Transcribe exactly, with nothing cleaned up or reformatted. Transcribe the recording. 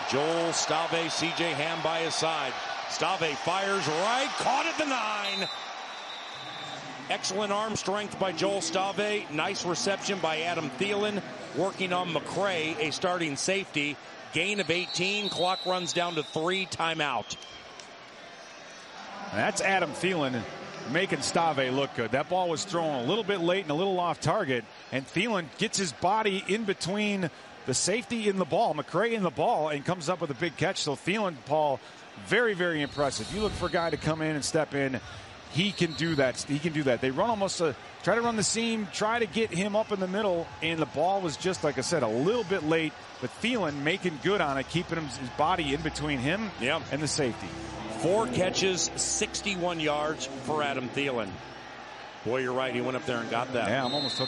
Joel Stave, C J Ham by his side. Stave fires right, caught at the nine. Excellent arm strength by Joel Stave. Nice reception by Adam Thielen. Working on McCray, a starting safety. Gain of eighteen. Clock runs down to three. Timeout. That's Adam Thielen making Stave look good. That ball was thrown a little bit late and a little off target. And Thielen gets his body in between the safety in the ball, McCray in the ball, and comes up with a big catch. So Thielen, Paul, very, very impressive. You look for a guy to come in and step in. He can do that. He can do that. They run almost a, try to run the seam, try to get him up in the middle, and the ball was just, like I said, a little bit late. But Thielen making good on it, keeping him, his body in between him yep. and the safety. Four catches, sixty-one yards for Adam Thielen. Boy, you're right. He went up there and got that. Yeah, I'm almost